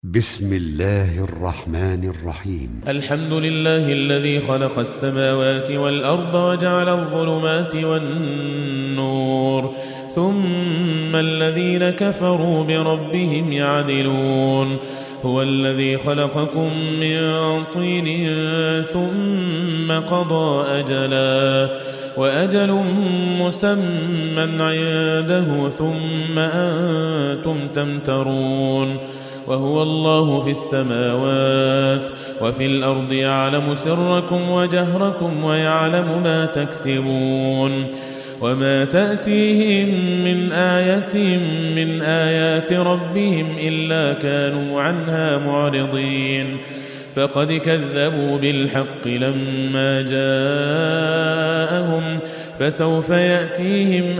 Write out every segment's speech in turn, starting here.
بسم الله الرحمن الرحيم. الحمد لله الذي خلق السماوات والأرض وجعل الظلمات والنور ثم الذين كفروا بربهم يعدلون. هو الذي خلقكم من طين ثم قضى أجلا وأجل مسمى عنده ثم أنتم تمترون. وهو الله في السماوات وفي الأرض يعلم سركم وجهركم ويعلم ما تكسبون. وما تأتيهم من آية من آيات ربهم إلا كانوا عنها معرضين. فقد كذبوا بالحق لما جاءهم فسوف يأتيهم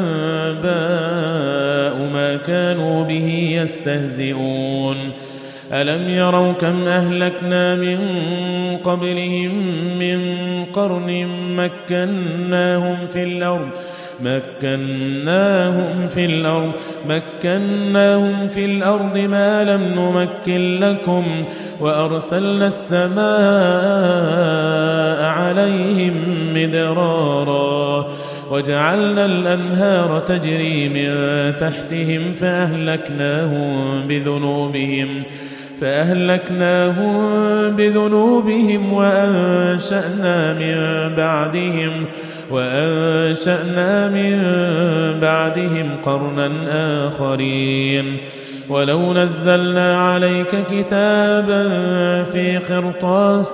أنباء ما كانوا به يستهزئون. ألم يروا كم أهلكنا من قبلهم من قرن مكناهم في الأرض ما لم نمكن لكم وأرسلنا السماء عليهم مدرارا وجعلنا الأنهار تجري من تحتهم فأهلكناهم بذنوبهم وأنشأنا من بعدهم قرنا آخرين. ولو نزلنا عليك كتابا في قرطاس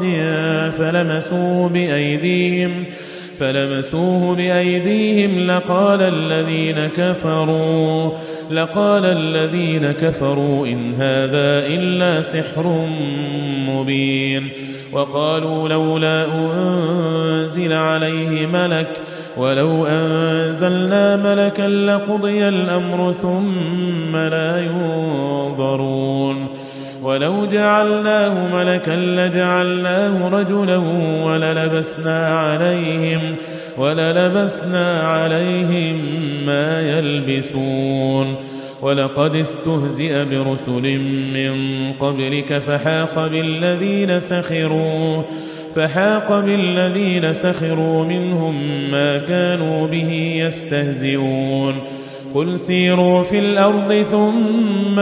فلمسوه بأيديهم لقال الذين كفروا إن هذا إلا سحر مبين. وقالوا لولا أنزل عليه ملك ولو أنزلنا ملكا لقضي الأمر ثم لا ينظرون. ولو جعلناه ملكا لجعلناه رجلا وللبسنا عليهم ما يلبسون. ولقد استهزئ برسل من قبلك فحاق بالذين سخروا منهم ما كانوا به يستهزئون. قل سيروا في الأرض ثم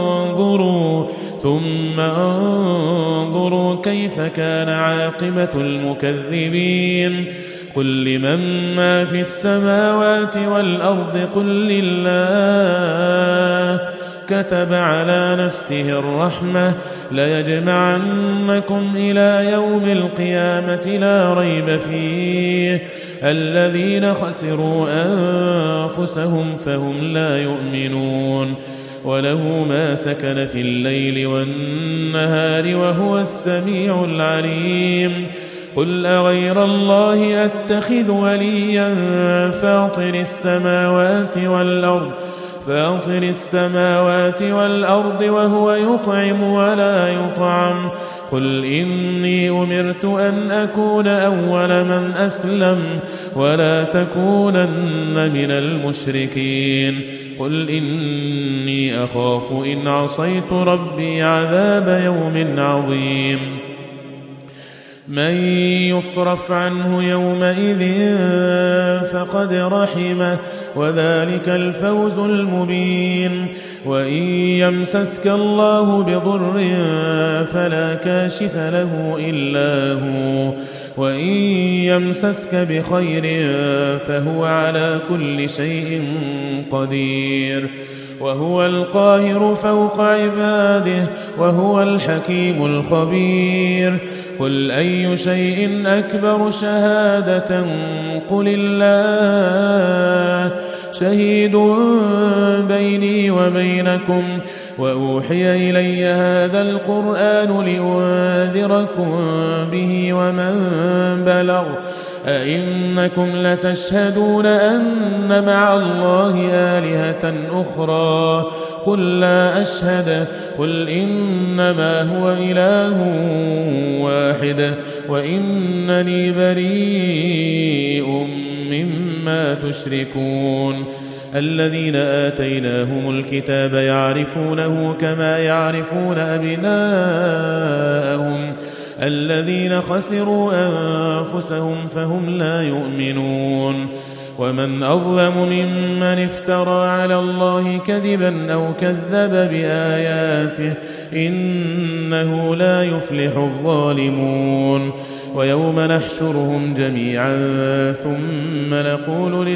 انظروا كيف كان عاقبة المكذبين. قل لمن ما في السماوات والأرض قل لله كتب على نفسه الرحمة ليجمعنكم إلى يوم القيامة لا ريب فيه الذين خسروا أنفسهم فهم لا يؤمنون. وله ما سكن في الليل والنهار وهو السميع العليم. قل أغير الله أتخذ وليا فاطر السماوات والأرض وهو يطعم ولا يطعم. قل إني أمرت أن أكون أول من أسلم ولا تكونن من المشركين. قل إني أخاف إن عصيت ربي عذاب يوم عظيم. من يصرف عنه يومئذ فقد رحمه وذلك الفوز المبين. وإن يمسسك الله بضر فلا كاشف له إلا هو وإن يمسسك بخير فهو على كل شيء قدير. وهو القاهر فوق عباده وهو الحكيم الخبير. قل أي شيء أكبر شهادة قل الله شهيد بيني وبينكم وأوحي إلي هذا القرآن لأنذركم به ومن بلغ. أئنكم لتشهدون أن مع الله آلهة أخرى قل لا أشهد. قل إنما هو إله واحد وإنني بريء مما تشركون. الذين آتيناهم الكتاب يعرفونه كما يعرفون أبناءهم الذين خسروا أنفسهم فهم لا يؤمنون ومن أظلم ممن افترى على الله كذبا أو كذب بآياته إنه لا يفلح الظالمون ويوم نحشرهم جميعا ثم نقول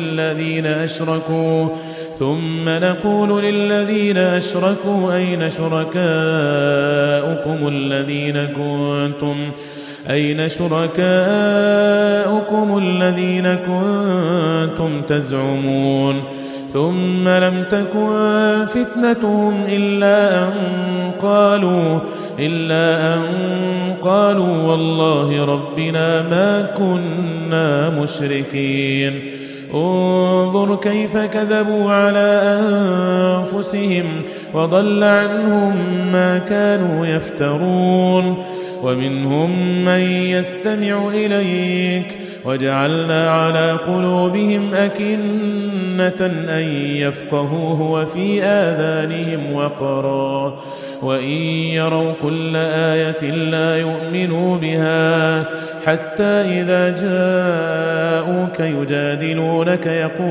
للذين أشركوا أين شركاؤكم الذين كنتم تزعمون ثم لم تكن فتنتهم إلا أن قالوا والله ربنا ما كنا مشركين انظر كيف كذبوا على أنفسهم وضل عنهم ما كانوا يفترون ومنهم من يستمع إليك وجعلنا على قلوبهم أكنة أن يفقهوه وفي آذانهم وقرا وإن يروا كل آية لا يؤمنوا بها حتى إذا جاءوك يجادلونك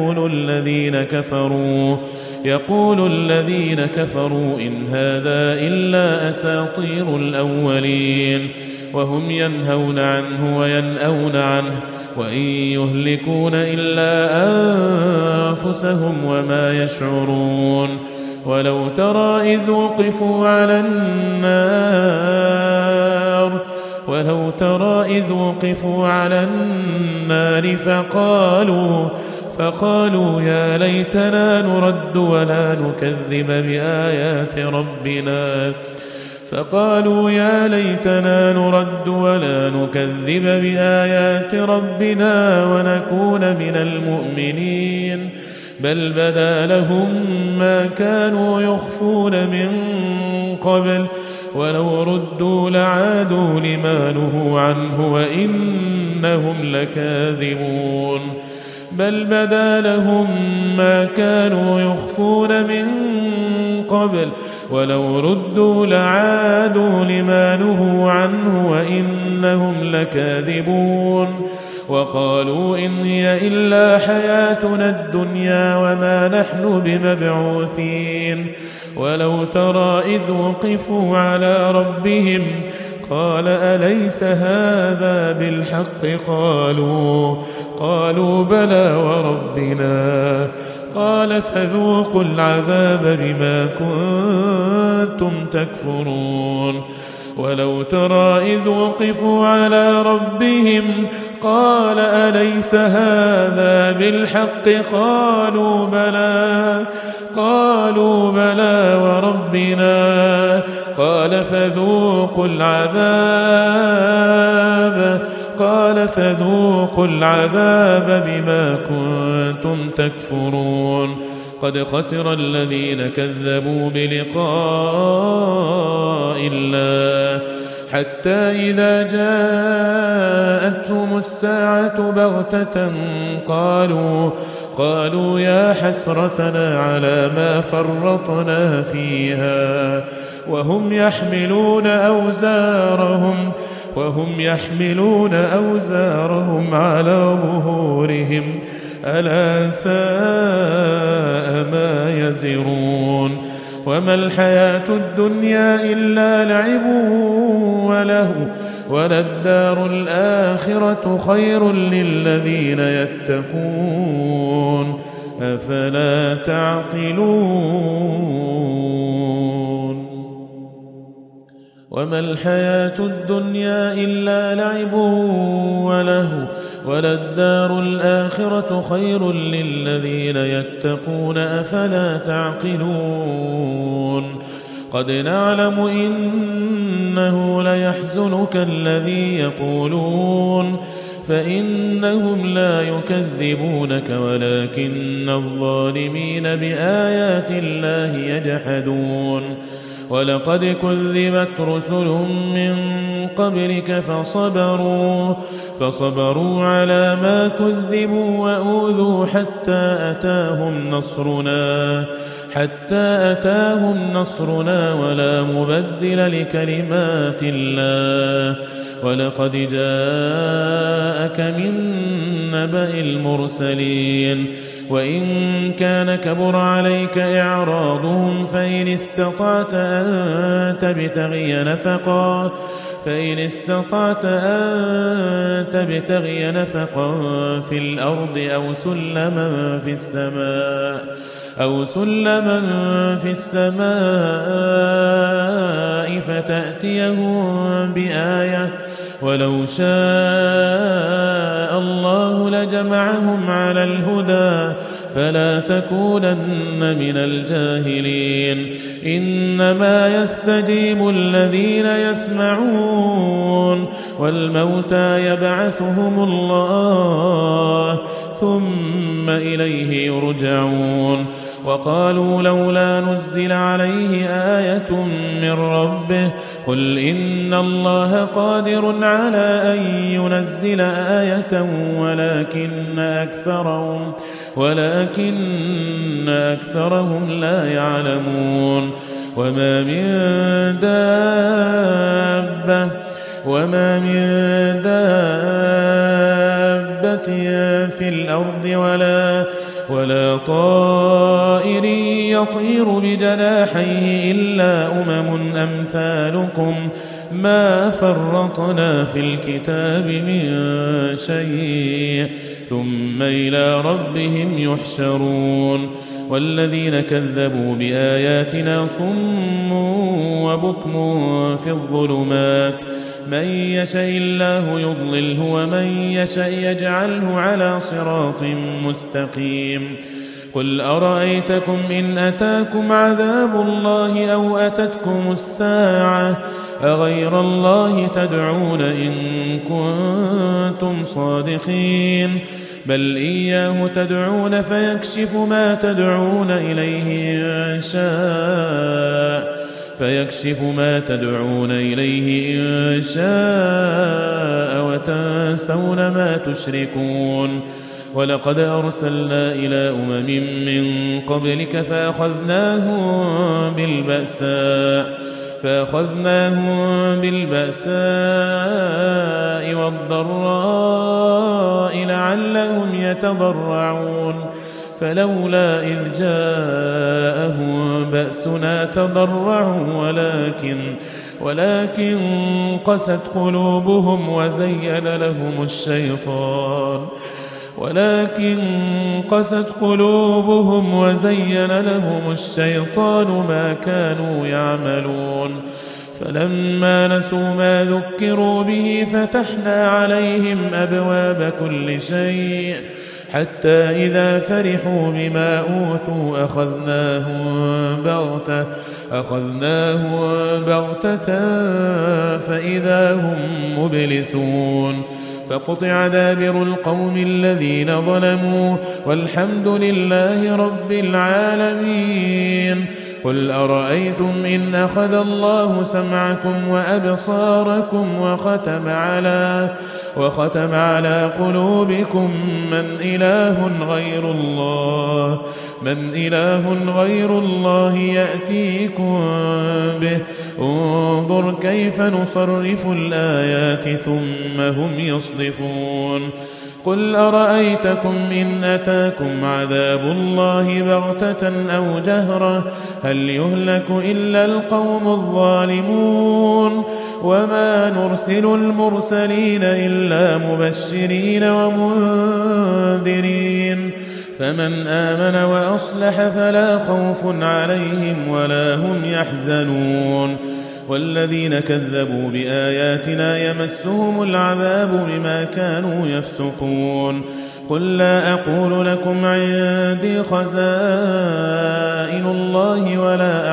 يقول الذين كفروا إن هذا إلا أساطير الأولين وهم ينهون عنه وينأون عنه وإن يهلكون إلا أنفسهم وما يشعرون ولو ترى إذ وقفوا على النار فقالوا يا ليتنا نرد ولا نكذب بآيات ربنا ونكون من المؤمنين بل بدا لهم ما كانوا يخفون من قبل ولو ردوا لعادوا لما نهوا عنه وإنهم لكاذبون بل بدا لهم ما كانوا يخفون من قبل ولو ردوا لعادوا لما نهوا عنه وإنهم لكاذبون وقالوا إن هي إلا حياتنا الدنيا وما نحن بمبعوثين ولو ترى إذ وقفوا على ربهم قال أليس هذا بالحق قالوا بلى وربنا قال فذوقوا العذاب بما كنتم تكفرون ولو ترى إذ وقفوا على ربهم قال أليس هذا بالحق قالوا بلى وربنا قال فذوقوا العذاب بما كنتم تكفرون قد خسر الذين كذبوا بلقاء الله حتى إذا جاءتهم الساعة بغتة قالوا يا حسرتنا على ما فرطنا فيها وهم يحملون أوزارهم على ظهورهم ألا ساء ما يزرون وما الحياة الدنيا إلا لعب وله وللدار الآخرة خير للذين يتقون أفلا تعقلون وما الحياة الدنيا إلا لعب وله وللدار الآخرة خير للذين يتقون أفلا تعقلون قد نعلم إنه ليحزنك الذي يقولون فإنهم لا يكذبونك ولكن الظالمين بآيات الله يجحدون ولقد كذبت رسل من قبلك فصبروا على ما كذبوا وأوذوا حتى أتاهم نصرنا ولا مبدل لكلمات الله. ولقد جاءك من نبأ المرسلين. وإن كان كبر عليك إعراضهم فإن استطعت أن تبتغي نفقا في الأرض أو سلما في السماء فتأتيهم بآية ولو شاء الله لجمعهم على الهدى فلا تكونن من الجاهلين. إنما يستجيب الذين يسمعون والموتى يبعثهم الله ثم إليه يرجعون. وقالوا لولا نزل عليه آية من ربه قل إن الله قادر على أن ينزل آية ولكن أكثرهم لا يعلمون. وما من دابة في الأرض ولا طائر يطير بجناحيه إلا أمثالكم ما فرطنا في الكتاب من شيء ثم إلى ربهم يحشرون. والذين كذبوا بآياتنا صم وبكم في الظلمات من يشاء الله يضلله ومن يشاء يجعله على صراط مستقيم. قل أرأيتكم إن أتاكم عذاب الله أو أتتكم الساعة أغير الله تدعون إن كنتم صادقين بل إياه تدعون فيكشف ما تدعون إليه إن شاء وتنسون ما تشركون. ولقد أرسلنا إلى من قبلك فأخذناهم بالبأساء والضراء لعلهم يتضرعون فلولا إذ جاءهم بأسنا تضرعوا ولكن قست قلوبهم وزين لهم الشيطان ما كانوا يعملون. فلما نسوا ما ذكروا به فتحنا عليهم أبواب كل شيء حتى إذا فرحوا بما أوتوا أخذناهم بغتة فإذا هم مبلسون. فقطع دابر القوم الذين ظلموا والحمد لله رب العالمين. قل أرأيتم إن أخذ الله سمعكم وأبصاركم وختم على قلوبكم من إله غير الله يأتيكم به انظر كيف نصرف الآيات ثم هم يصدفون. قل أرأيتكم إن أتاكم عذاب الله بغتة أو جهرة هل يهلك إلا القوم الظالمون. وما نرسل المرسلين إلا مبشرين ومنذرين فمن آمن وأصلح فلا خوف عليهم ولا هم يحزنون. والذين كذبوا بآياتنا يمسهم العذاب بما كانوا يفسقون. قل لا أقول لكم عندي خزائن الله ولا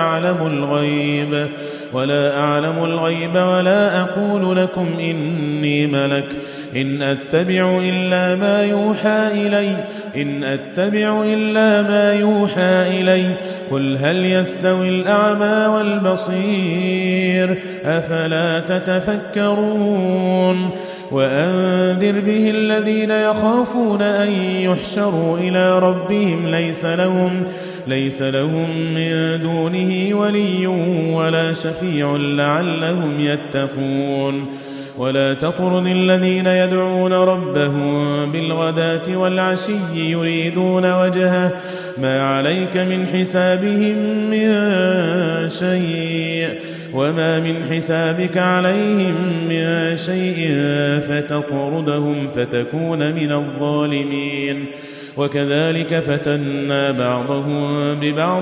أعلم الغيب ولا أقول لكم إني ملك إن أتبع إلا ما يوحى إلي قل هل يستوي الأعمى والبصير أفلا تتفكرون وأنذر به الذين يخافون أن يحشروا إلى ربهم ليس لهم من دونه ولي ولا شفيع لعلهم يتقون ولا تطرد الذين يدعون ربهم بالغداة والعشي يريدون وجهه ما عليك من حسابهم من شيء وما من حسابك عليهم من شيء فتطردهم فتكون من الظالمين وكذلك فتنا بعضهم ببعض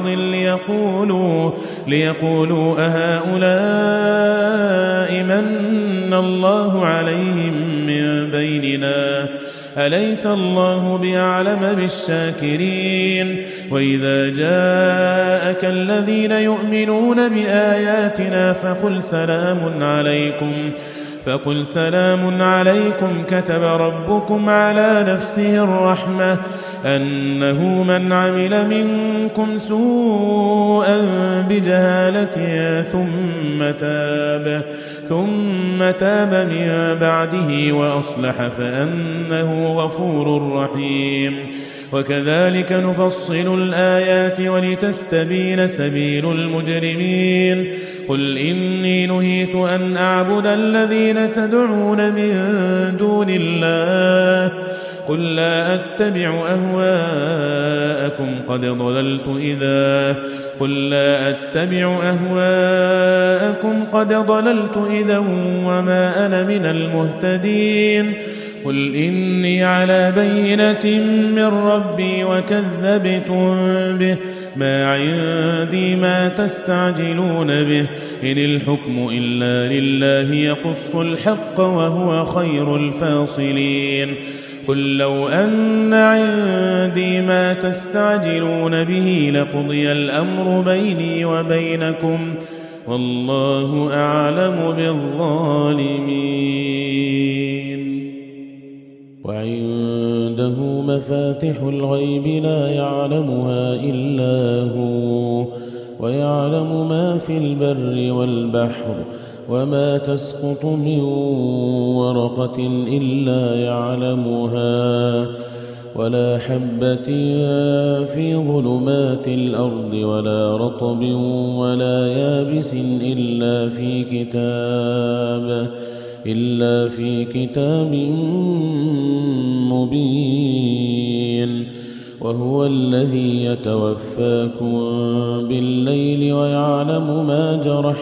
ليقولوا أهؤلاء من الله عليهم من بيننا أليس الله بأعلم بالشاكرين وإذا جاءك الذين يؤمنون بآياتنا فقل سلام عليكم كتب ربكم على نفسه الرحمة أنه من عمل منكم سوءا بجهالة ثم تاب من بعده وأصلح فأنه غفور رحيم وكذلك نفصل الآيات ولتستبين سبيل المجرمين قل إني نهيت أن أعبد الذين تدعون من دون الله قل لا أتبع أهواءكم قد ضللت إذا وما أنا من المهتدين قل إني على بينة من ربي وكذبتم به ما عندي ما تستعجلون به إن الحكم إلا لله يقص الحق وهو خير الفاصلين قل لو أن عندي ما تستعجلون به لقضي الأمر بيني وبينكم والله أعلم بالظالمين وعنده مفاتح الغيب لا يعلمها إلا هو ويعلم ما في البر والبحر وما تسقط من ورقة إلا يعلمها ولا حبة في ظلمات الأرض ولا رطب ولا يابس إلا في كتاب مبين وهو الذي يتوفاكم بالليل ويعلم ما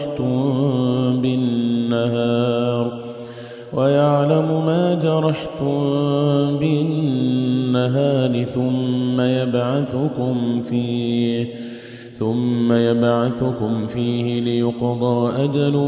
جرحتم بالنهار ثم يبعثكم فيه ليقضى أجل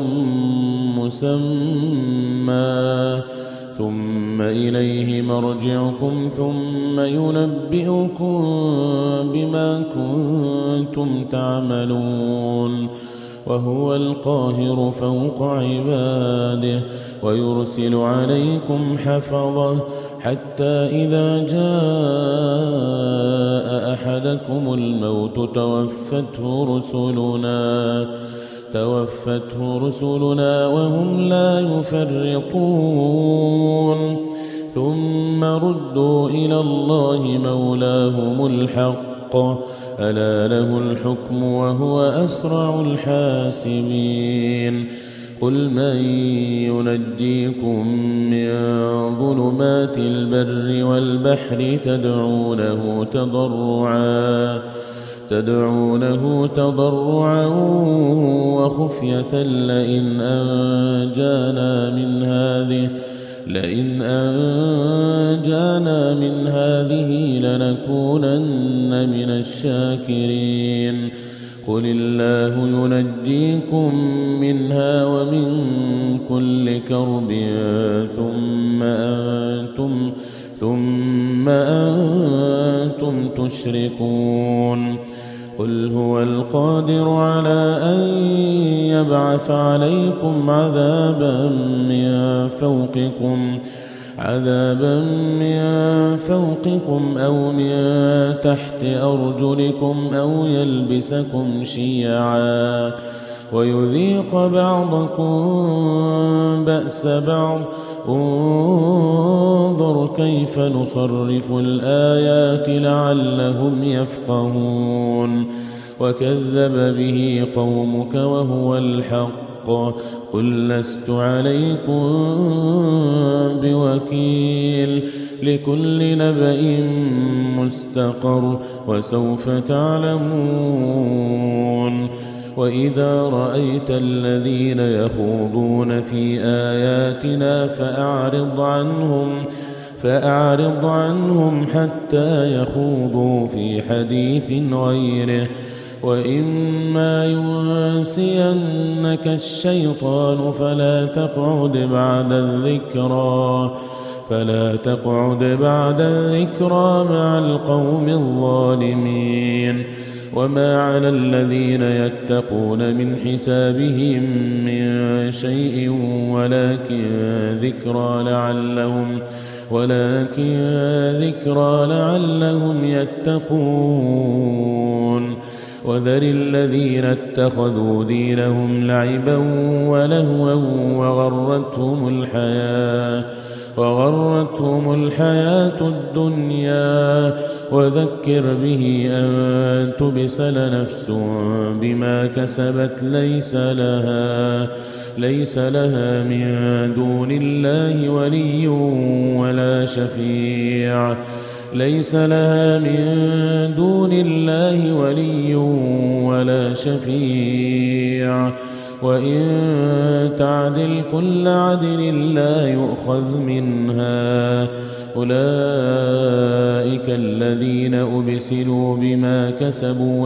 مسمى ثم إليه مرجعكم ثم ينبئكم بما كنتم تعملون وهو القاهر فوق عباده ويرسل عليكم حفظه حتى إذا جاء أحدكم الموت توفته رسلنا وهم لا يفرطون ثم ردوا إلى الله مولاهم الحق ألا له الحكم وهو أسرع الحاسبين قل من ينجيكم من ظلمات البر والبحر تدعونه تضرعا وخفية لئن أنجانا من هذه لنكونن من الشاكرين قل الله ينجيكم منها ومن كل كرب ثم أنتم تشركون قل هو القادر على أن يبعث عليكم عذابا من فوقكم عذابا من فوقكم أو من تحت أرجلكم أو يلبسكم شيعا ويذيق بعضكم بأس بعض انظر كيف نصرف الآيات لعلهم يفقهون وكذب به قومك وهو الحق قل لست عليكم بوكيل لكل نبأ مستقر وسوف تعلمون وإذا رأيت الذين يخوضون في آياتنا فأعرض عنهم حتى يخوضوا في حديث غيره وإما ينسينك الشيطان فلا تقعد بعد الذكرى مع القوم الظالمين وما على الذين يتقون من حسابهم من شيء ولكن ذكرى لعلهم يتقون وذر الذين اتخذوا دينهم لعبا ولهوا وغرتهم الحياة الدنيا وذكر به أن تبسل نفس بما كسبت ليس لها من دون الله ولي ولا شفيع وإن تعدل كل عدل لا يؤخذ منها أولئك الذين أبسلوا بما كسبوا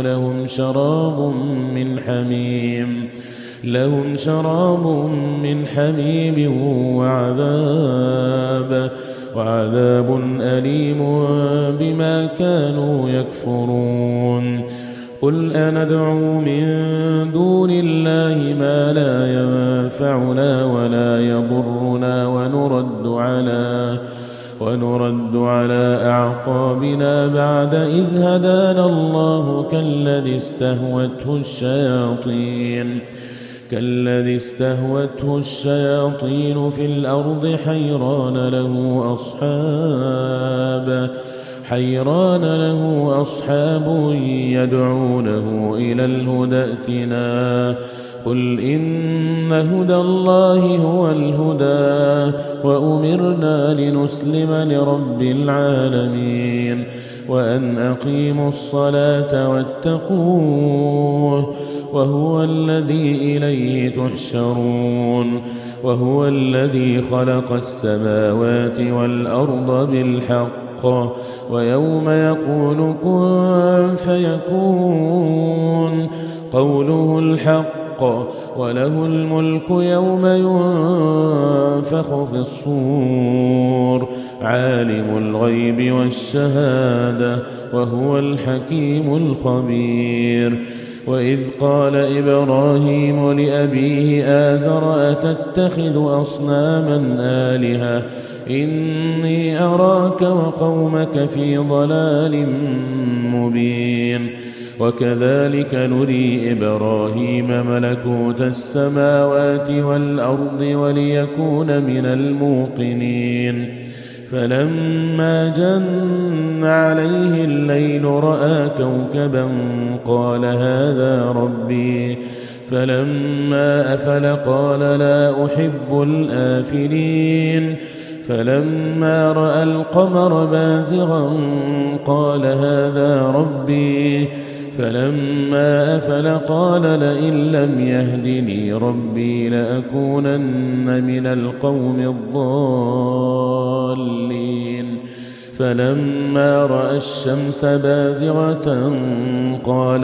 لهم شراب من حميم وعذاب أليم بما كانوا يكفرون قل أندعو من دون الله ما لا ينفعنا ولا يضرنا ونرد على أعقابنا بعد إذ هدانا الله كالذي استهوته الشياطين في الأرض حيران له أصحاب يدعونه إلى الهدى ائتنا قل إن هدى الله هو الهدى وأمرنا لنسلم لرب العالمين وأن أقيموا الصلاة واتقوه وهو الذي إليه تحشرون وهو الذي خلق السماوات والأرض بالحق ويوم يقول كن فيكون قوله الحق وله الملك يوم ينفخ في الصور عالم الغيب والشهادة وهو الحكيم الخبير وإذ قال إبراهيم لأبيه آزر أتتخذ أصناما آلهة إني أراك وقومك في ضلال مبين وكذلك نري إبراهيم ملكوت السماوات والأرض وليكون من الموقنين فلما جن عليه الليل رأى كوكبا قال هذا ربي فلما أفل قال لا أحب الآفلين فلما رأى القمر بازغا قال هذا ربي فلما أفل قال لئن لم يهدني ربي لأكونن من القوم الضالين فلما رأى الشمس بازغة قال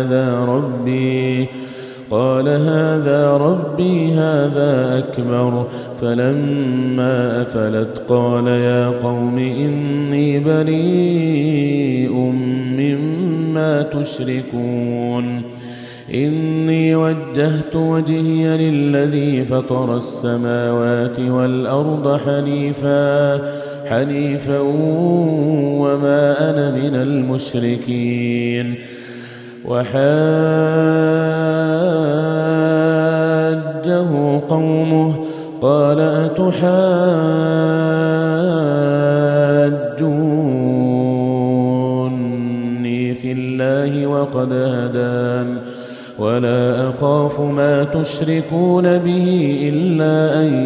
هذا ربي هذا أكبر فلما أفلت قال يا قوم إني بريء مما تشركون إني وجهت وجهي للذي فطر السماوات والأرض حنيفا وما أنا من المشركين. وحاجه قومه قال أتحاجوني في الله وقد هدان ولا أخاف ما تشركون به إلا أن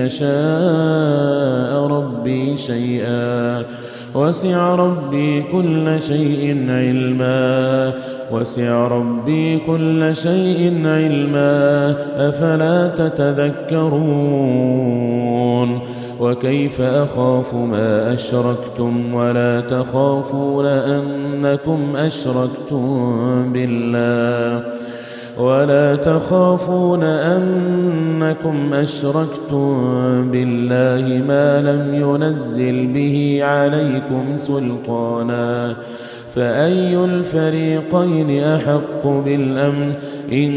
يشاء ربي شيئا وسع ربي كل شيء علما أفلا تتذكرون. وكيف أخاف ما أشركتم ولا تخافون أنكم أشركتم بالله ما لم ينزل به عليكم سلطانا فأي الفريقين أحق بالأمن إن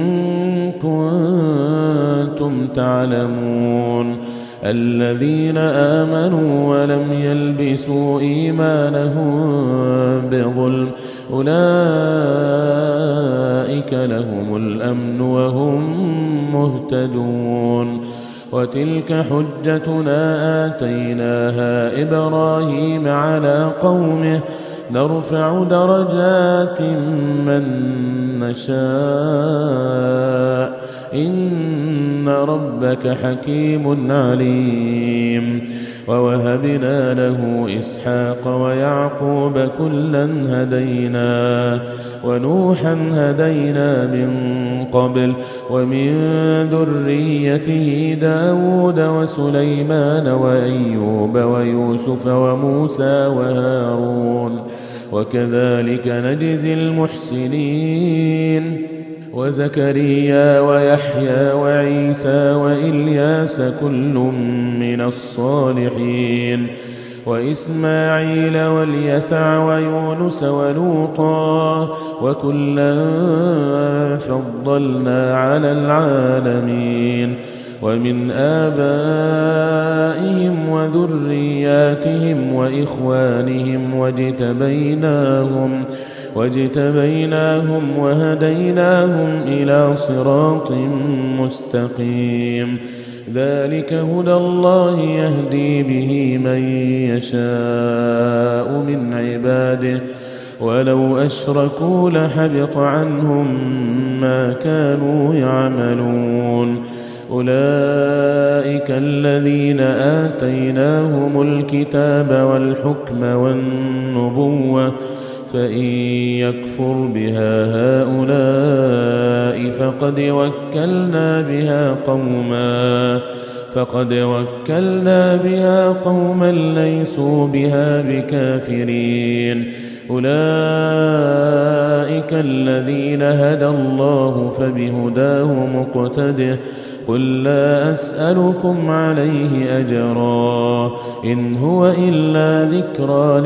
كنتم تعلمون. الذين آمنوا ولم يلبسوا إيمانهم بظلم أولئك لهم الأمن وهم مهتدون. وتلك حجتنا آتيناها إبراهيم على قومه نرفع درجات من نشاء إن ربك حكيم عليم. ووهبنا له إسحاق ويعقوب كلا هدينا ونوحا هدينا من قبل ومن ذريته داود وسليمان وأيوب ويوسف وموسى وهارون وكذلك نجزي المحسنين. وزكريا ويحيى وعيسى وإلياس كل من الصالحين وإسماعيل واليسع ويونس ولوطا وكلا فضلنا على العالمين. ومن آبائهم وذرياتهم وإخوانهم واجتبيناهم وهديناهم إلى صراط مستقيم. ذلك هدى الله يهدي به من يشاء من عباده ولو أشركوا لحبط عنهم ما كانوا يعملون. أولئك الذين آتيناهم الكتاب والحكم والنبوة فإن يكفر بها هؤلاء فقد وكلنا بها قوما ليسوا بها بكافرين. أولئك الذين هدى الله فبهداه مقتده قل لا أسألكم عليه أجرا إن هو إلا ذكرى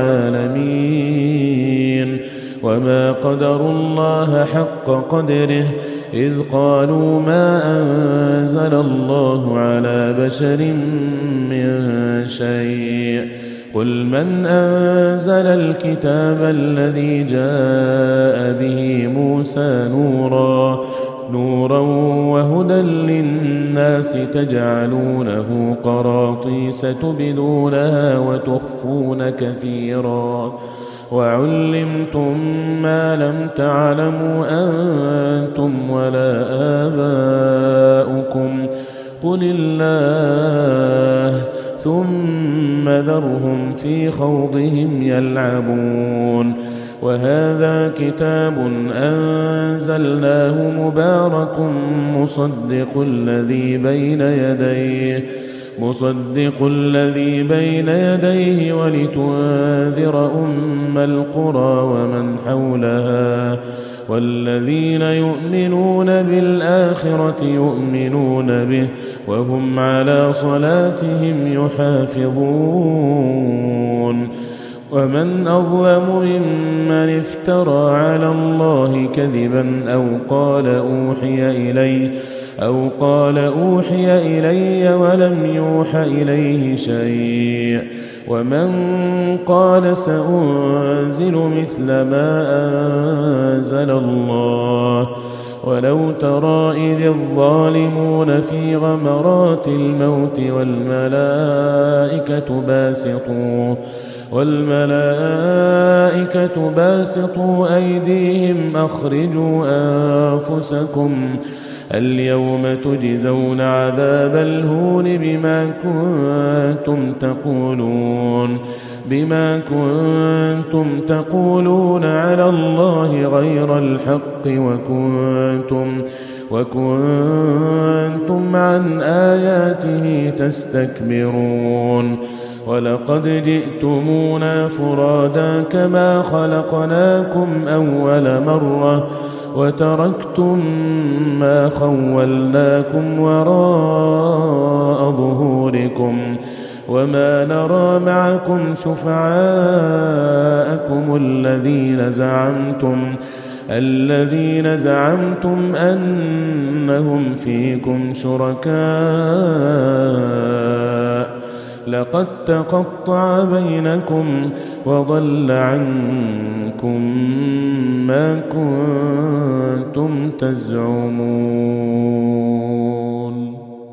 للعالمين. وما قدروا الله حق قدره إذ قالوا ما أنزل الله على بشر من شيء قل من أنزل الكتاب الذي جاء به موسى نورا وهدى للناس تجعلونه قراطيس تبدونها وتخفون كثيرا وعلمتم ما لم تعلموا أنتم ولا آباؤكم قل الله ثم ذرهم في خوضهم يلعبون. وهذا كتاب أنزلناه مبارك مصدق الذي بين يديه ولتنذر أم القرى ومن حولها والذين يؤمنون بالآخرة يؤمنون به وهم على صلاتهم يحافظون. ومن أظلم ممن افترى على الله كذبا أو قال أوحي إلي ولم يوح إليه شيء ومن قال سأنزل مثل ما أنزل الله ولو ترى إذ الظالمون في غمرات الموت والملائكة باسطوا أيديهم أخرجوا أنفسكم اليوم تجزون عذاب الهون بما كنتم تقولون على الله غير الحق وكنتم عن آياته تستكبرون ولقد جئتمونا فرادا كما خلقناكم أول مرة وتركتم ما خولناكم وراء ظهوركم وما نرى معكم شفعاءكم الذين زعمتم أنهم فيكم شركاء لقد تقطع بينكم وضل عنكم ما كنتم تزعمون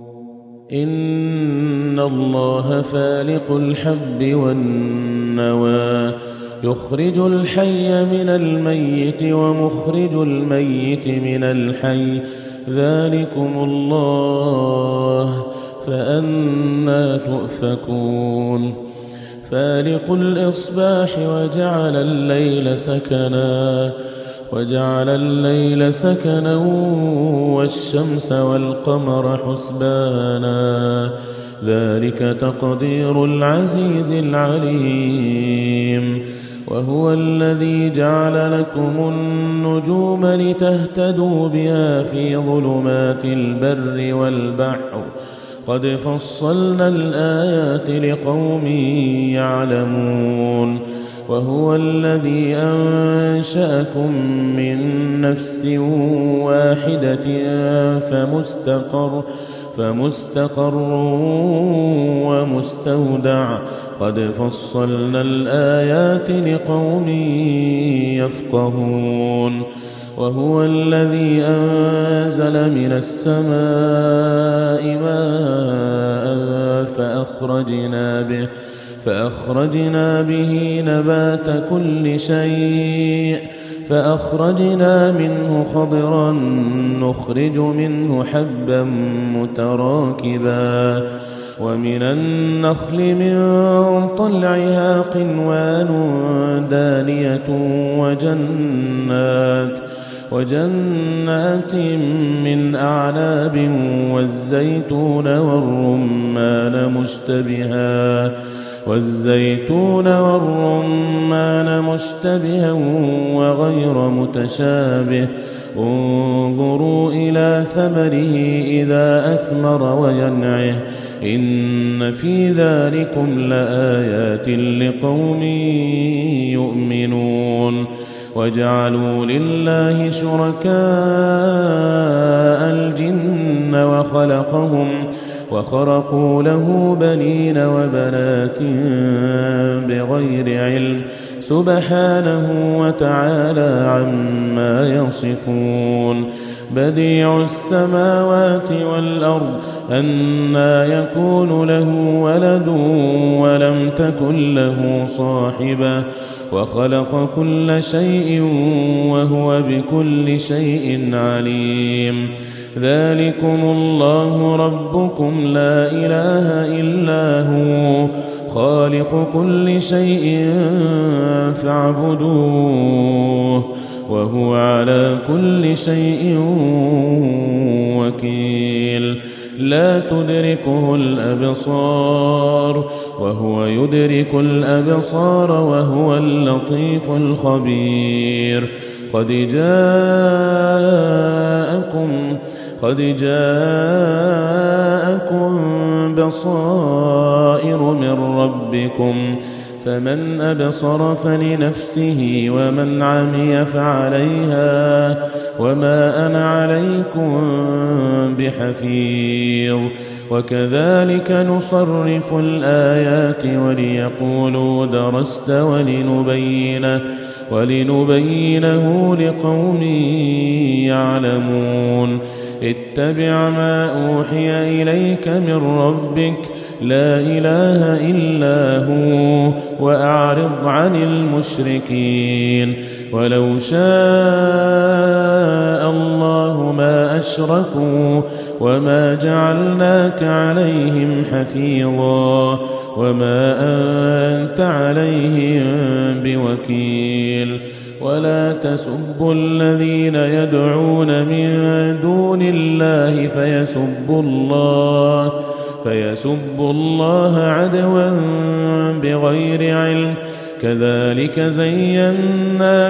إن الله فالق الحب والنوى يخرج الحي من الميت ومخرج الميت من الحي ذلكم الله فأنى تؤفكون فالق الإصباح وجعل الليل سكنا والشمس والقمر حسبانا ذلك تقدير العزيز العليم وهو الذي جعل لكم النجوم لتهتدوا بها في ظلمات البر والبحر قد فصلنا الآيات لقوم يعلمون وهو الذي أنشأكم من نفس واحدة فمستقر ومستودع قد فصلنا الآيات لقوم يفقهون وهو الذي أنزل من السماء ماء فأخرجنا به نبات كل شيء فأخرجنا منه خضرا نخرج منه حبا متراكبا ومن النخل من طلعها قنوان دانية وجنات من أعناب والزيتون والرمان مشتبها وغير متشابه انظروا إلى ثمره إذا أثمر وينعه إن في ذلكم لآيات لقوم يؤمنون وجعلوا لله شركاء الجن وخرقوا له بنين وبنات بغير علم سبحانه وتعالى عما يصفون بديع السماوات والأرض أنى يكون له ولد ولم تكن له صاحبة وخلق كل شيء وهو بكل شيء عليم ذلكم الله ربكم لا إله إلا هو خالق كل شيء فاعبدوه وهو على كل شيء وكيل لا تدركه الأبصار وهو يدرك الأبصار وهو اللطيف الخبير قد جاءكم بصائر من ربكم فمن أبصر فلنفسه ومن عمي فعليها وما أنا عليكم بحفيظ وكذلك نصرف الآيات وليقولوا درست ولنبينه لقوم يعلمون اتبع ما أوحي إليك من ربك لا إله إلا هو وأعرض عن المشركين ولو شاء الله ما أشركوا وما جعلناك عليهم حفيظا وما أنت عليهم بوكيل ولا تسبوا الذين يدعون من دون الله فيسبوا الله عدوا بغير علم كذلك زينا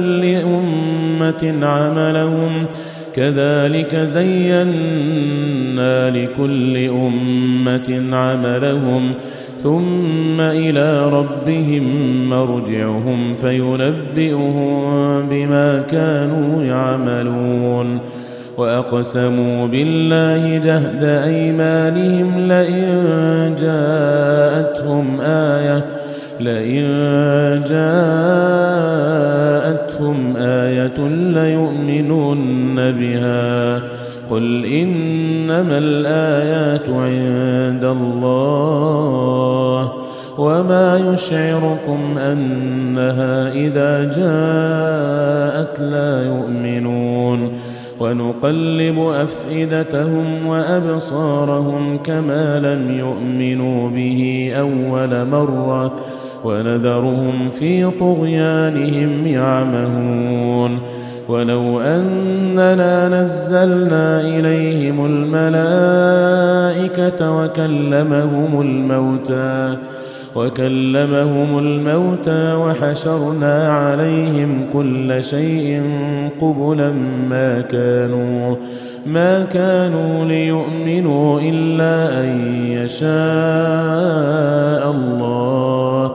لكل أمة عملهم ثم إلى ربهم مرجعهم فينبئهم بما كانوا يعملون وأقسموا بالله جهد أيمانهم لئن جاءتهم آية ليؤمنن بها قل إنما الآيات عند الله وما يشعركم أنها إذا جاءت لا يؤمنون ونقلب أفئدتهم وأبصارهم كما لم يؤمنوا به أول مرة ونذرهم في طغيانهم يعمهون ولو أننا نزلنا إليهم الملائكة وكلمهم الموتى وحشرنا عليهم كل شيء قبلا ما كانوا ليؤمنوا إلا أن يشاء الله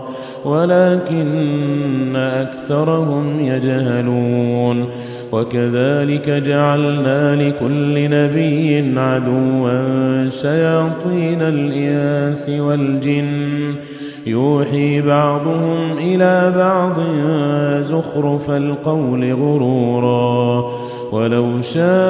ولكن أكثرهم يجهلون وكذلك جعلنا لكل نبي عدوا شياطين الإنس والجن يوحي بعضهم إلى بعض زخرف القول غرورا ولو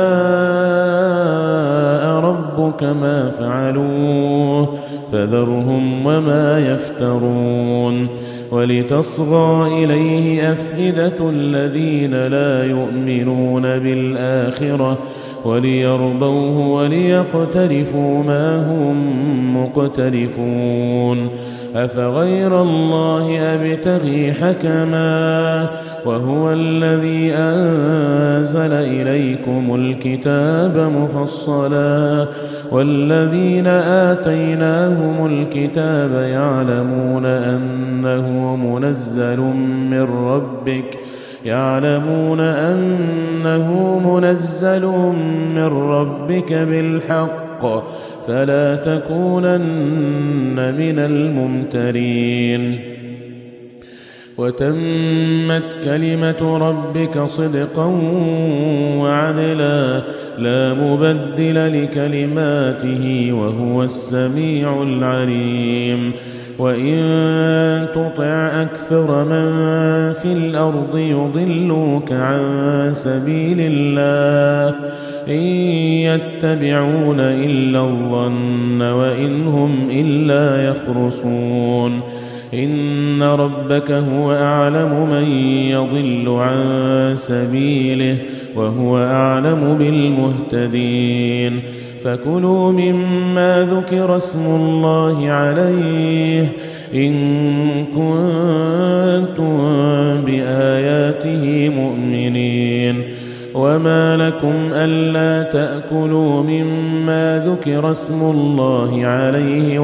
شاء ربك ما فعلوه فذرهم وما يفترون ولتصغى إليه أفئدة الذين لا يؤمنون بالآخرة وليرضوه وليقترفوا ما هم مقترفون أفغير الله أبتغي حكما وهو الذي أنزل إليكم الكتاب مفصلا والذين آتيناهم الكتاب يعلمون أنه منزل من ربك بالحق فلا تكونن من الممترين وتمت كلمة ربك صدقا وعدلا لا مبدل لكلماته وهو السميع العليم وإن تطع أكثر من في الأرض يضلوك عن سبيل الله إن يتبعون إلا الظن وإن هم إلا يخرصون إن ربك هو أعلم من يضل عن سبيله وهو أعلم بالمهتدين فكلوا مما ذكر اسم الله عليه إن كنتم بآياته مؤمنين وما لكم ألا تأكلوا مما ذكر اسم الله عليه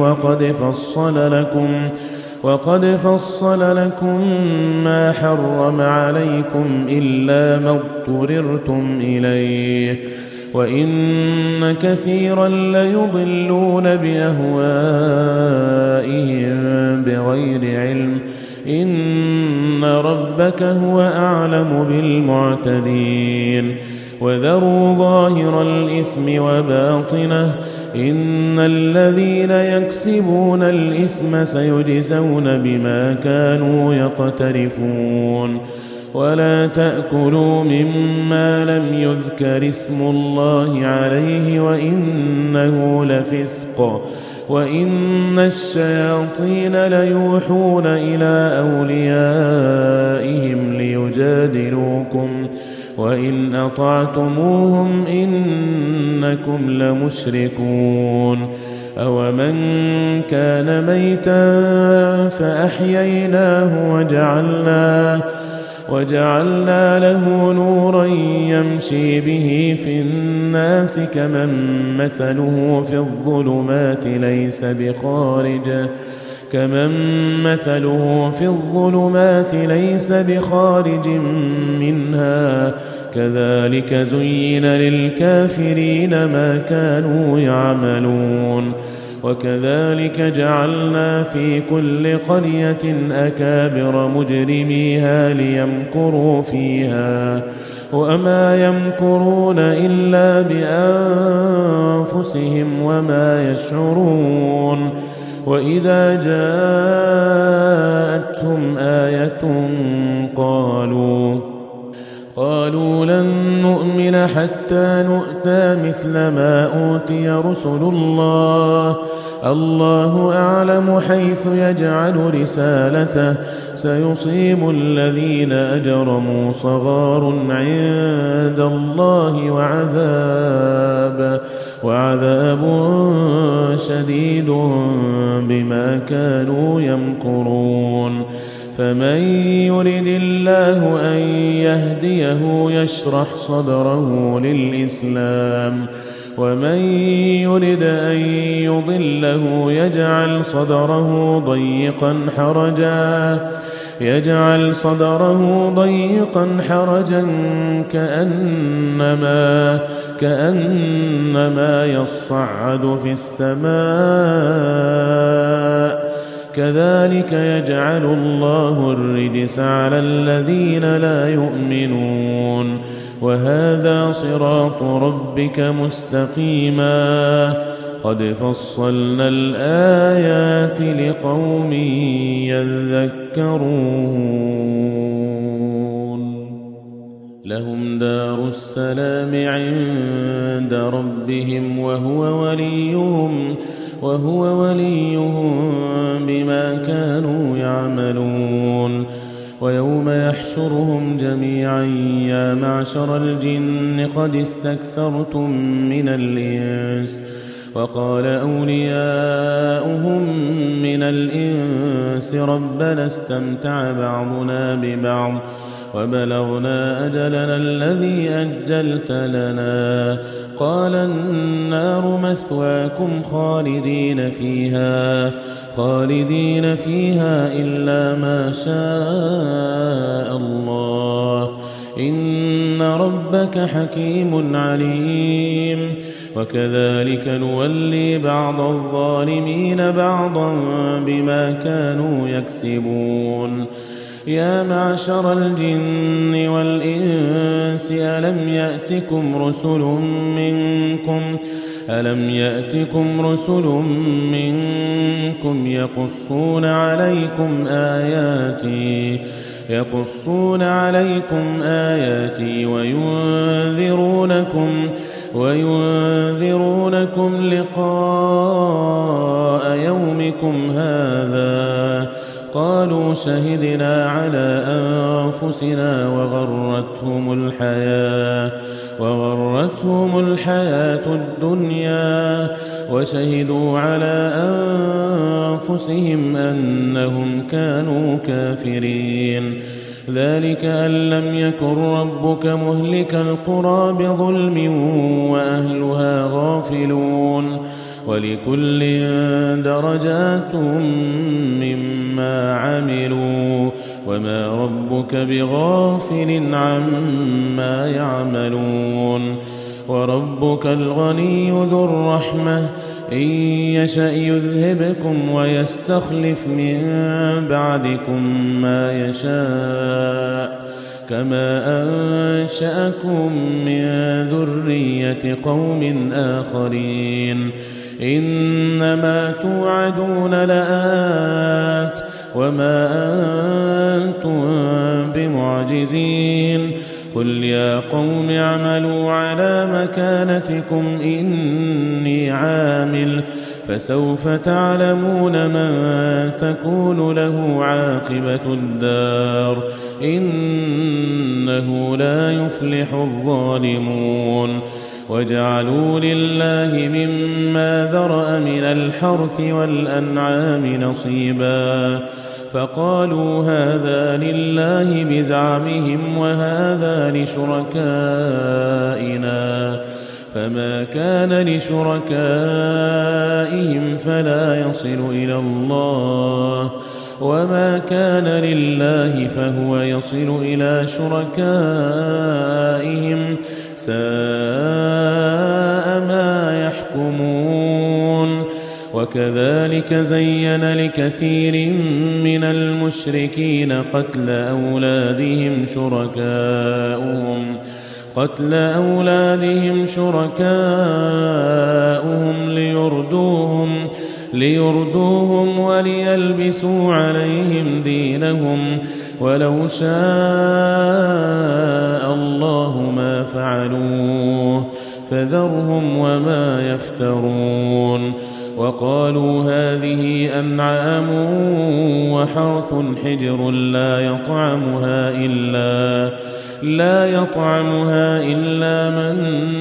وقد فصل لكم ما حرم عليكم إلا ما اضطررتم إليه وإن كثيرا ليضلون بأهوائهم بغير علم إن ربك هو أعلم بالمعتدين وذروا ظاهر الإثم وباطنه إن الذين يكسبون الإثم سيجزون بما كانوا يقترفون ولا تأكلوا مما لم يذكر اسم الله عليه وإنه لفسق وإن الشياطين ليوحون إلى أوليائهم ليجادلوكم وإن أطعتموهم إنكم لمشركون أومن كان ميتا فأحييناه وجعلنا له نورا يمشي به في الناس كمن مثله في الظلمات ليس بخارج منها كذلك زين للكافرين ما كانوا يعملون وكذلك جعلنا في كل قرية أكابر مجرميها ليمكروا فيها وما يمكرون إلا بأنفسهم وما يشعرون وإذا جاءتهم آية قالوا لن نؤمن حتى نؤتى مثل ما أوتي رسل الله أعلم حيث يجعل رسالته سيصيب الذين أجرموا صغار عند الله وعذاب شديد بما كانوا يمكرون فمن يرد الله أن يهديه يشرح صدره للإسلام ومن يرد أن يضله يجعل صدره ضيقا حرجا كأنما يصعد في السماء كذلك يجعل الله الرجس على الذين لا يؤمنون وهذا صراط ربك مستقيما قد فصلنا الآيات لقوم يذكرون لهم دار السلام عند ربهم وهو وليهم بما كانوا يعملون ويوم يحشرهم جميعا يا معشر الجن قد استكثرتم من الإنس وقال أولياؤهم من الإنس ربنا استمتع بعضنا ببعض وبلغنا أجلنا الذي أجلت لنا قال النار مثواكم خالدين فيها إلا ما شاء الله إن ربك حكيم عليم وكذلك نولي بعض الظالمين بعضا بما كانوا يكسبون يا معشر الجن والإنس ألم يأتكم رسل منكم يقصون عليكم آياتي وينذرونكم لقاء يومكم هذا قالوا شهدنا على أنفسنا وغرتهم الحياة الدنيا وشهدوا على أنفسهم أنهم كانوا كافرين ذلك أن لم يكن ربك مهلك القرى بظلم وأهلها غافلون ولكل درجات مما عملوا وما ربك بغافل عما يعملون وربك الغني ذو الرحمة إن يشأ يذهبكم ويستخلف من بعدكم ما يشاء كما أنشأكم من ذرية قوم آخرين إنما توعدون لآت وما أنتم بمعجزين قل يا قوم اعملوا على مكانتكم إني عامل فسوف تعلمون من تكون له عاقبة الدار إنه لا يفلح الظالمون وجعلوا لله مما ذرأ من الحرث والأنعام نصيبا فقالوا هذا لله بزعمهم وهذا لشركائنا فما كان لشركائهم فلا يصل إلى الله وما كان لله فهو يصل إلى شركائهم ساء ما يحكمون وكذلك زين لكثير من المشركين قتل أولادهم شركاؤهم ليردوهم وليلبسوا عليهم دينهم ولو شاء الله ما فعلوه فذرهم وما يفترون وقالوا هذه أنعام وحرث حجر لا يطعمها إلا من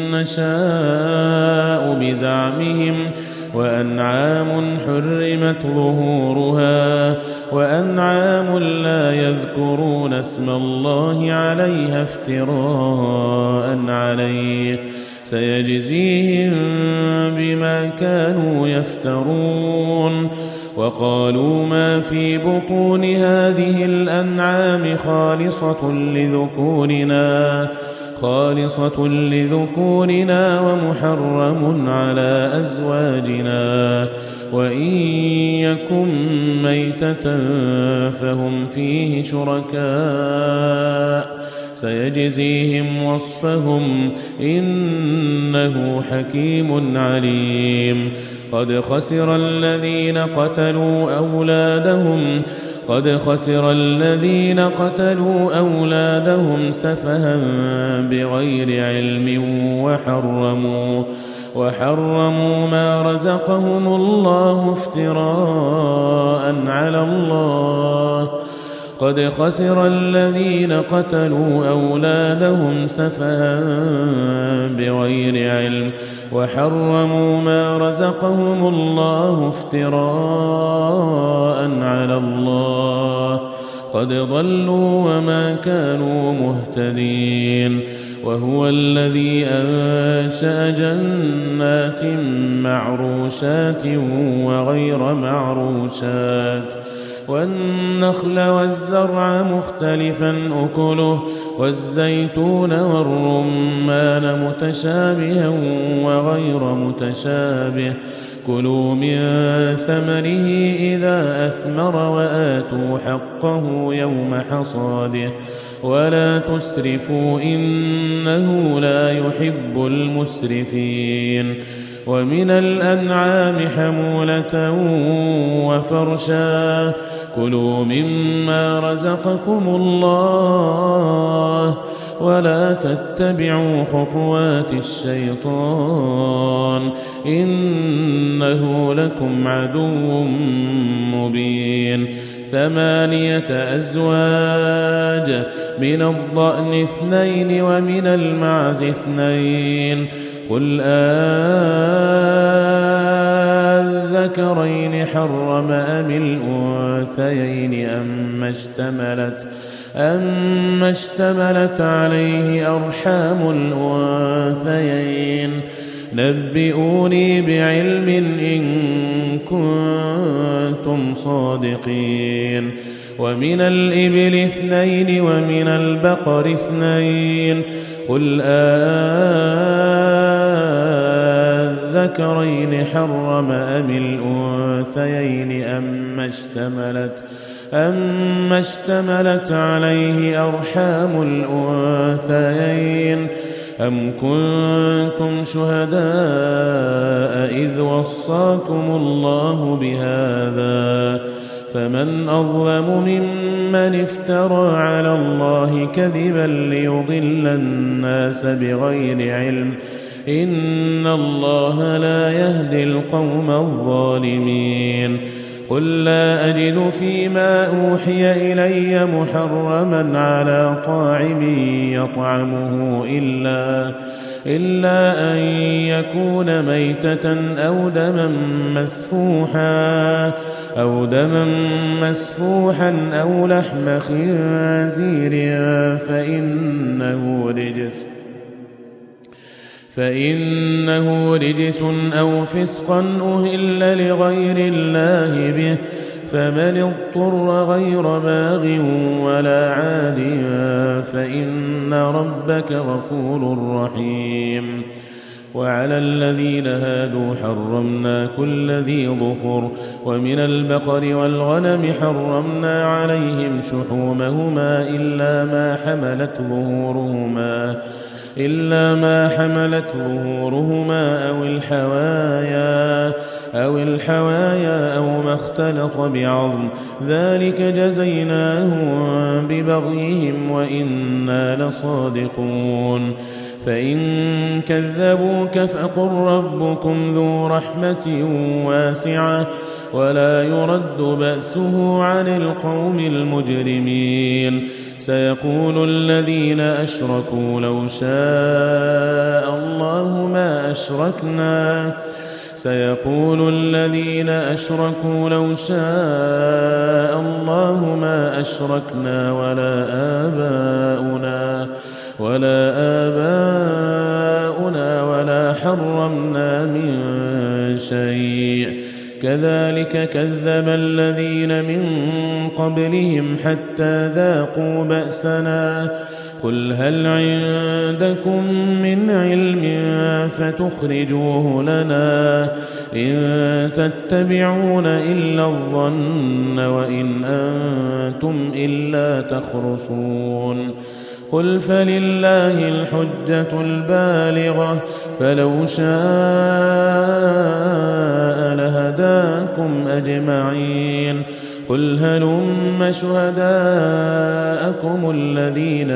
نشاء بزعمهم وأنعام حرمت ظهورها وأنعام لا يذكرون اسم الله عليها افتراء عليه سيجزيهم بما كانوا يفترون وقالوا ما في بطون هذه الأنعام خالصة لذكورنا ومحرم على أزواجنا وإن يكن ميتة فهم فيه شركاء سيجزيهم وصفهم إنه حكيم عليم قد خسر الذين قتلوا أولادهم سفها بغير علم وحرموا ما رزقهم الله افتراء على الله قد خسر الذين قتلوا أولادهم سفها بغير علم وحرموا ما رزقهم الله افتراء على الله قد ضلوا وما كانوا مهتدين وهو الذي أنشأ جنات معروشات وغير معروشات والنخل والزرع مختلفا أكله والزيتون والرمان متشابها وغير متشابه كلوا من ثمره إذا أثمر وآتوا حقه يوم حصاده ولا تسرفوا إنه لا يحب المسرفين ومن الأنعام حمولة وفرشا كلوا مما رزقكم الله ولا تتبعوا خطوات الشيطان إنه لكم عدو مبين 8 أزواج من الضأن 2 ومن المعز 2 قل الذكرين حرم أم الأنثيين أما اشتملت عليه أرحام الأنثيين نبئوني بعلم إن كنتم صادقين ومن الإبل 2 ومن البقر 2 قل أذكرين حرم أم الأنثيين أما اشتملت عليه أرحام الأنثيين أم كنتم شهداء إذ وصاكم الله بهذا فمن أظلم ممن افترى على الله كذبا ليضل الناس بغير علم إن الله لا يهدي القوم الظالمين قل لا أجد فيما أوحي إلي محرما على طاعم يطعمه إلا أن يكون ميتة أو دما مسفوحا أو لحم خنزير فإنه رجس أو فسقا أهل لغير الله به فمن اضطر غير باغ ولا عاد فإن ربك غفور رحيم وعلى الذين هادوا حرمنا كل ذي ظفر ومن البقر والغنم حرمنا عليهم شحومهما إلا ما حملت ظهورهما أو الحوايا أو ما اختلط بعظم ذلك جزيناهم ببغيهم وإنا لصادقون فإن كذبوك فقل ربكم ذو رحمة واسعة ولا يرد بأسه عن القوم المجرمين سيقول الذين أشركوا لو شاء الله ما أشركنا ولا آباؤنا ولا حرمنا من شيء كذلك كذب الذين من قبلهم حتى ذاقوا بأسنا قل هل عندكم من علم فتخرجوه لنا إن تتبعون إلا الظن وإن أنتم إلا تخرصون قل فلله الحجة البالغة فلو شاء لهداكم أجمعين قل هلم شهداءكم الذين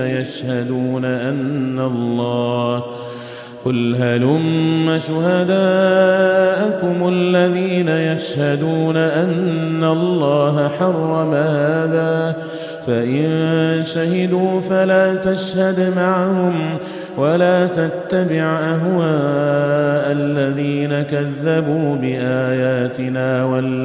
يشهدون أن الله حرم هذا فإن شهدوا فلا تشهد معهم ولا تتبع أهواء الذين كذبوا بآياتنا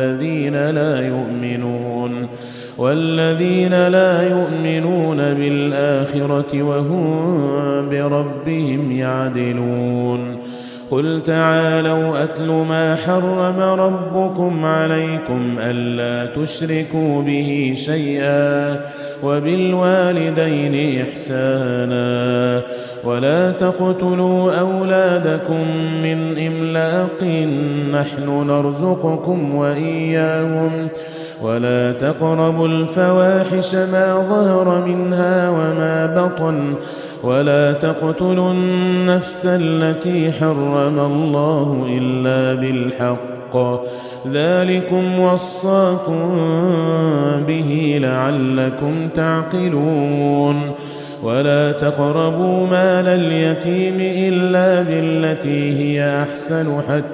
والذين لا يؤمنون بالآخرة وهم بربهم يعدلون قل تعالوا أتل ما حرم ربكم عليكم ألا تشركوا به شيئا وبالوالدين إحسانا ولا تقتلوا أولادكم من إملاق نحن نرزقكم وإياهم ولا تقربوا الفواحش ما ظهر منها وما بطن ولا تقتلوا النفس التي حرم الله إلا بالحق ذلكم وصاكم به لعلكم تعقلون ولا تقربوا مال اليتيم إلا بالتي هي أحسن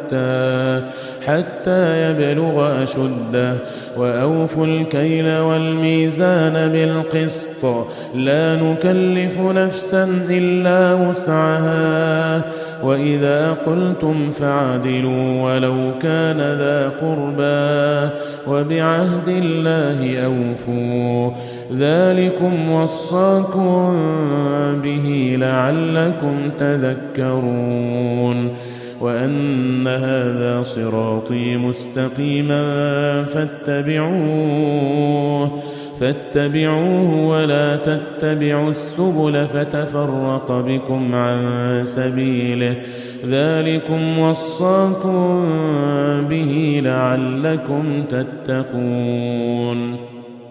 حتى يبلغ أشده وأوفوا الكيل والميزان بالقسط لا نكلف نفسا إلا وسعها وإذا قلتم فاعدلوا ولو كان ذا قربى وبعهد الله أوفوا ذلكم وصاكم به لعلكم تذكرون وأن هذا صراطي مستقيما فاتبعوه ولا تتبعوا السبل فتفرق بكم عن سبيله ذلكم وصاكم به لعلكم تتقون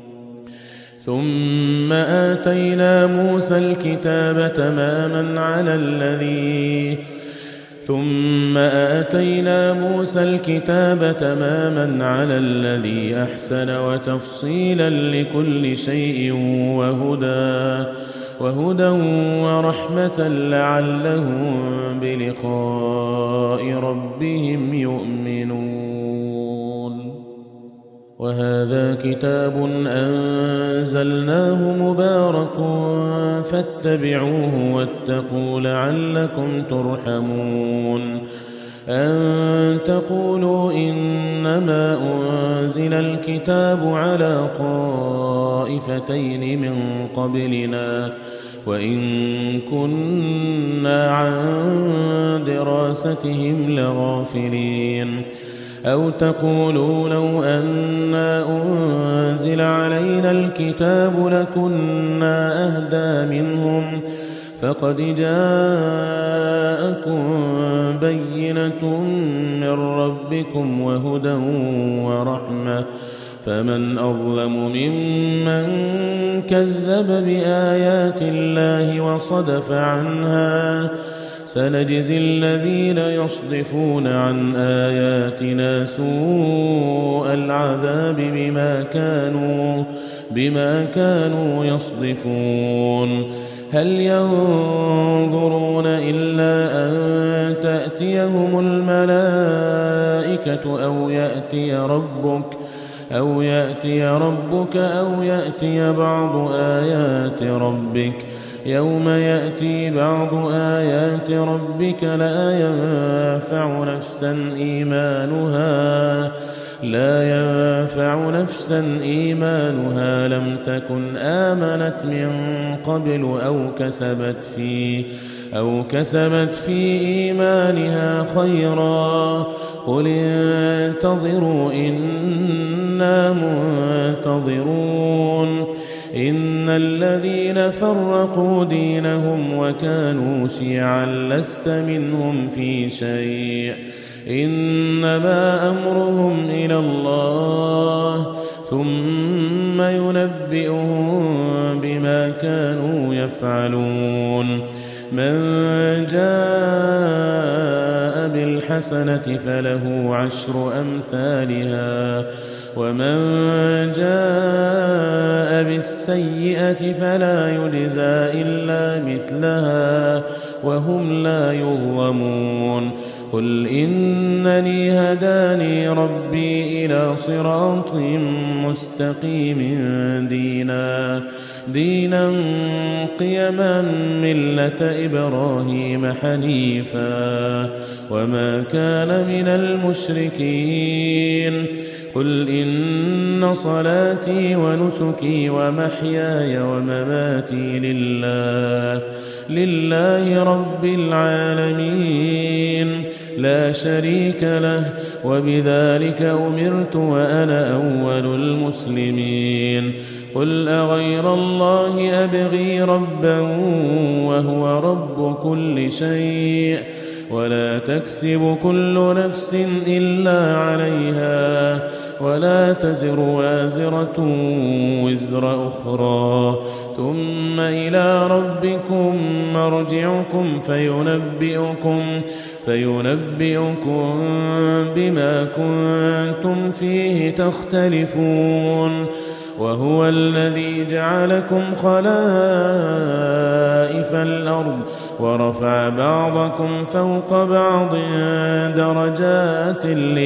ثم آتينا موسى الكتاب تماما على الذي أحسن وتفصيلا لكل شيء وهدى ورحمة لعلهم بلقاء ربهم يؤمنون وهذا كتاب أنزلناه مبارك فاتبعوه واتقوا لعلكم ترحمون أن تقولوا إنما أنزل الكتاب على طائفتين من قبلنا وإن كنا عن دراستهم لغافلين أو تقولوا لو أنا أنزل علينا الكتاب لكنا أهدى منهم فقد جاءكم بينة من ربكم وهدى ورحمة فمن أظلم ممن كذب بآيات الله وصدف عنها سنجزي الذين يصدفون عن آياتنا سوء العذاب بما كانوا يصدفون هل ينظرون إلا أن تأتيهم الملائكة أو يأتي ربك أو يأتي بعض آيات ربك يوم يأتي بعض آيات ربك لا ينفع نفسا إيمانها لم تكن آمنت من قبل أو كسبت في إيمانها خيرا قل انتظروا إنا منتظرون إن الذين فرقوا دينهم وكانوا شيعا لست منهم في شيء إنما أمرهم إلى الله ثم ينبئهم بما كانوا يفعلون من جاء بالحسنة فله 10 أمثالها ومن جاء بالسيئة فلا يجزى إلا مثلها وهم لا يظلمون قل إنني هداني ربي إلى صراط مستقيم دينا قيما ملة إبراهيم حنيفا وما كان من المشركين قل إن صلاتي ونسكي ومحياي ومماتي لله رب العالمين لا شريك له وبذلك أمرت وأنا أول المسلمين قل أغير الله أبغي ربا وهو رب كل شيء ولا تكسب كل نفس إلا عليها ولا تزر وازرة وزر أخرى ثم إلى ربكم مرجعكم فينبئكم بما كنتم فيه تختلفون وهو الذي جعلكم خلائف الأرض ورفع بعضكم فوق بعض درجات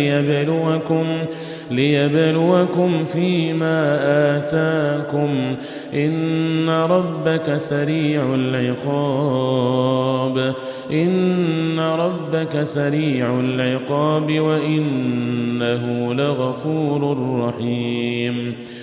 ليبلوكم فيما آتاكم إن ربك سريع العقاب وإنه لغفور رحيم